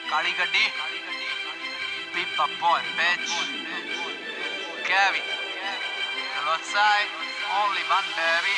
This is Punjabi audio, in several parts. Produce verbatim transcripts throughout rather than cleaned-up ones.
ਕਾਲੀ ਗੱਡੀ Pippa boy, bitch Gavi Lo sai, only one baby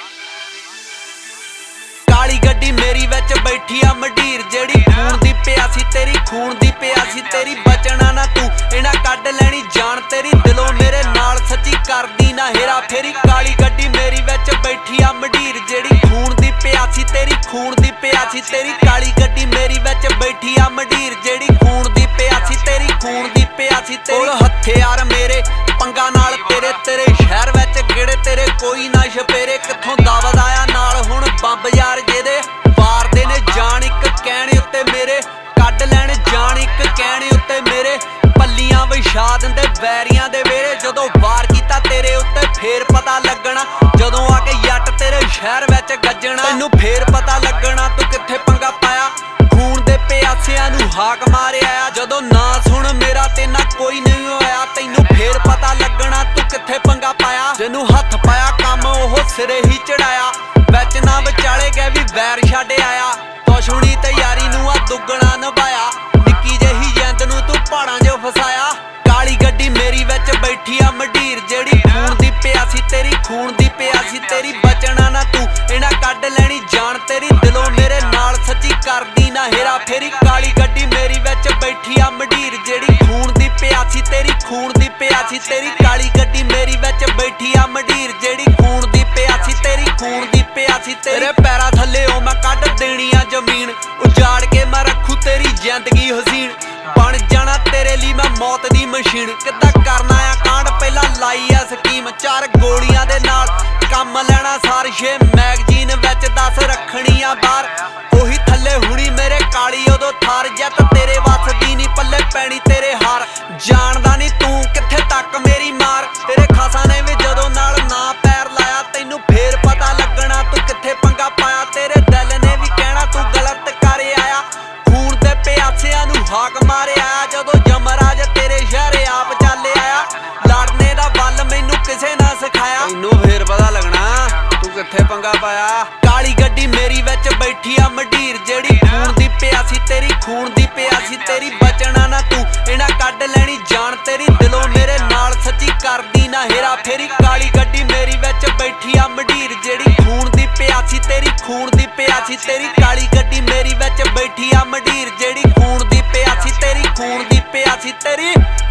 ਕਾਲੀ ਗੱਡੀ ਮੇਰੀ ਵਿੱਚ ਬੈਠੀ ਆ ਮੰਡੀਰ ਜਿਹੜੀ ਖੂਨ ਦੀ ਪਿਆਸੀ ਤੇਰੀ ਖੂਨ ਦੀ ਪਿਆਸੀ ਤੇਰੀ ਬਚਣਾ ਨਾ ਤੂੰ ਇਹਨਾਂ ਕੱਢ ਲੈਣੀ ਜਾਨ ਤੇਰੀ ਦਿਲੋਂ ਮੇਰੇ ਨਾਲ ਸੱਚੀ ਕਰਦੀ ਨਾ ਹੇਰਾ ਫੇਰੀ ਕਾਲੀ ਗੱਡੀ ਮੇਰੀ ਵਿੱਚ ਬੈਠੀ ਆ ਮੰਡੀਰ ਜਿਹੜੀ ਖੂਨ ਦੀ ਪਿਆਸੀ ਤੇਰੀ ਖੂਨ ਦੀ ਪਿਆਸੀ ਤੇਰੀ ਕਾਲੀ ਗੱਡੀ ਮੇਰੀ ਵਿੱਚ ਬੈਠੀ ਆ ਮੰਡੀਰ ਜਿਹੜੀ ਖੂਨ ਦੀ ਪਿਆਸੀ ਤੇਰੀ ਖੂਨ ਦੀ ਪਿਆਸੀ ਤੇਰੀ ਹਥਿਆਰ ਮੇਰੇ ਪੰਗਾ ਨਾਲ ਤੇਰੇ ਤੇਰੇ ਸ਼ਹਿਰ ਵਿੱਚ ਕਿਹੜੇ ਤੇਰੇ ਕੋਈ ਨਾ ਛਪੇਰੇ ਕਿੱਥੋਂ ਦਵਦਾ ਆ ਨਾਲ ਹੁਣ ਬੰਬ ਯਾਰ ਜਿਹਦੇ ਵਾਰਦੇ ਨੇ ਜਾਨ ਇੱਕ ਕਹਿਣੇ ਉੱਤੇ ਮੇਰੇ ਕੱਢ ਲੈਣ ਜਾਨ ਇੱਕ ਕਹਿਣੇ ਉੱਤੇ ਮੇਰੇ ਪੱਲੀਆਂ ਵਿਛਾ ਦਿੰਦੇ ਵੈਰੀਆਂ ਦੇ ਵੇਰੇ ਜਦੋਂ ਵਾਰ ਕੀਤਾ ਤੇਰੇ ਉੱਤੇ ਫੇਰ ਪਤਾ ਲੱਗਣਾ ਜਦੋਂ ਆ ਕੇ ਜੱਟ ਤੇਰੇ ਸ਼ਹਿਰ ਵਿੱਚ ਗੱਜਣਾ ਤੈਨੂੰ ਫੇਰ ਪਤਾ ਲੱਗਣਾ ਤੂੰ ਕਿੱਥੇ ਪੰਗਾ ਪਾਇਆ ਖੂਨ ਦੇ ਪਿਆਸਿਆਂ ਨੂੰ ਹਾਕ ਮਾਰਿਆ ਆ ਜਦੋਂ ਨਾ ਸੁਣ ਮੇਰਾ ਤੇ ਨਾ ਕੋਈ ਨਹੀਂ ਹੋਇਆ ਤੈਨੂੰ ਫੇਰ ਪਤਾ ਲੱਗਣਾ ਤੂੰ ਕਿੱਥੇ ਪੰਗਾ ਪਾਇਆ ਜਿਹਨੂੰ ਹੱਥ ਪਾਇਆ ਕੰਮ ਉਹ ਸਿਰੇ ਹੀ ਚੜਾਇਆ ਵਿੱਚ ਨਾ ਵਿਚਾਲੇ ਗਏ ਵੀ ਵੈਰ ਛੱਡ ਆਇਆ ਦੁਸ਼ਮਣੀ ਤੇ ਯਾਰੀ ਨੂੰ ਆ ਦੁੱਗਣਾ ਨਿਭਾਇਆ ਨਿੱਕੀ ਜਿਹੀ ਜਿੰਦ ਨੂੰ ਤੂੰ ਪਹਾੜਾਂ 'ਚ ਫਸਾਇਆ ਕਾਲੀ ਗੱਡੀ ਮੇਰੀ ਵਿੱਚ ਬੈਠੀ ਆ ਮੰਡੀਰ ਜਿਹੜੀ ਖੂਨ ਦੀ ਪਿਆਸੀ ਤੇਰੀ ਖੂਨ ਦੀ ਪਿਆਸੀ ਤੇਰੀ ਬਚਣਾ ਨਾ ਤੂੰ ਇਹਨਾਂ ਕੱਢ ਲੈਣੀ ਜਾਨ ਤੇਰੀ ਦਿਲੋਂ ਮੇਰੇ ਨਾਲ ਸੱਚੀ ਕਰਦੀ ਨਾ ਹੇਰਾ ਫੇਰੀ ਕਾਲੀ ਗੱਡੀ ਮੇਰੀ ਵਿੱਚ ਬੈਠੀ ਆ ਮੰਡੀਰ ਜਿਹੜੀ ਖੂਨ ਦੀ ਪਿਆਸੀ ਤੇਰੀ ਖੂਨ ਦੀ ਪਿਆਸੀ ਤੇਰੀ ਕਾਲੀ ਗੱਡੀ ਮੇਰੀ ਵਿੱਚ ਬੈਠੀ ਆ ਮੰਡੀਰ ਜਿਹੜੀ ਖੂਨ ਦੀ ਪਿਆਸੀ ਤੇਰੀ ਖੂਨ ਦੀ ਪਿਆਸੀ ਤੇਰੇ ਪੈਰਾਂ ਥੱਲੇ ਉਹ ਮੈਂ ਕੱਢ ਦੇਣੀ ਆ ਜ਼ਮੀਨ ਉਜਾੜ ਕੇ ਮੈਂ ਰੱਖੂ ਤੇਰੀ ਜ਼ਿੰਦਗੀ ਹਸੀਨ ਬਣ ਜਾਣਾ ਤੇਰੇ ਲਈ ਮੈਂ ਮੌਤ ਦੀ ਮਸ਼ੀਨ ਕਿੱਦਾਂ ਕਰਨਾ ਆ ਕਾਂਡ ਪਹਿਲਾਂ ਲਾਈ ਆ ਸਕੀਮ ਚਾਰ ਗੋਲੀਆਂ ਦੇ ਨਾਲ ਕੰਮ ਲੈਣਾ ਸਾਰ ਛੇ ਮੈਗਜ਼ੀਨ ਵਿੱਚ ਦਸ ਰੱਖਣੀ ਆ ਬਾਹਰ ਉਹੀ ਥੱਲੇ ਹੁਣੀ ਮੇਰੇ ਕਾਲੀ ਉਦੋਂ ਥਾਰ ਜਿੱਤ ਤੇਰੇ ਵੱਸ ਦੀ ਨਹੀਂ ਪੱਲੇ ਪੈਣੀ ਤੇਰੇ ਹਾਰ ਜਾਣਦਾ ਨਹੀਂ ਤੂੰ ਕਿੱਥੇ ਤੱਕ ਮੇਰੀ ਮਾਰ ਤੇਰੇ ਖਾਸਾਂ ਨੇ ਵੀ ਜਦੋਂ ਨਾਲ ਨਾ ਪੈਰ ਲਾਇਆ ਤੈਨੂੰ ਫੇਰ ਪਤਾ ਲੱਗਣਾ ਤੂੰ ਕਿੱਥੇ ਪੰਗਾ ਪਾਇਆ ਤੇਰੇ ਦਿਲ ਨੇ ਵੀ ਕਹਿਣਾ ਤੂੰ ਗਲਤ ਕਰ ਆਇਆ ਖੂਨ ਦੇ ਪਿਆਸਿਆਂ ਨੂੰ ਹਾਕ ਮਾਰਿਆ ਜਦੋਂ ਜਮਰਾਜ ਤੇਰੇ ਸ਼ਹਿਰ ਆਪ ਚੱਲ ਆਇਆ ਲੜਨੇ ਦਾ ਬਲ ਮੈਨੂੰ ਕਿਸੇ ਨਾ ਸਿਖਾਇਆ ਤੈਨੂੰ ਫੇਰ ਪਤਾ ਲੱਗਣਾ ਤੂੰ ਕਿੱਥੇ ਪੰਗਾ ਪਾਇਆ ਕਾਲੀ ਗੱਡੀ ਮੇਰੀ ਵਿੱਚ ਬੈਠੀ ਆ ਮੰਡੀਰ ਜਿਹੜੀ ਖੂਨ ਦੀ ਪਿਆਸੀ ਤੇਰੀ ਖੂਨ ਦੀ ਪਿਆਸੀ ਤੇਰੀ ਬਚਣਾ ਨਾ ਤੂੰ ਇਹਨਾਂ ਕੱਢ ਲੈਣੀ ਜਾਨ ਤੇਰੀ ਦਿਲੋਂ ਮੇਰੇ ਨਾਲ ਸੱਚੀ ਕਰਦੀ ਨਾ ਹੇਰਾ ਫੇਰੀ ਕਾਲੀ ਗੱਡੀ ਮੇਰੀ ਵਿੱਚ ਬੈਠੀ ਆ ਮੰਡੀਰ ਜਿਹੜੀ ਖੂਨ ਦੀ ਪਿਆਸੀ ਤੇਰੀ ਖੂਨ ਦੀ ਪਿਆਸੀ ਤੇਰੀ ਕਾਲੀ ਗੱਡੀ ਮੇਰੀ ਵਿੱਚ ਬੈਠੀ ਆ ਮੰਡੀਰ ਜਿਹੜੀ ਖੂਨ ਦੀ ਪਿਆਸੀ ਤੇਰੀ ਖੂਨ ਦੀ ਪਿਆਸੀ ਤੇਰੀ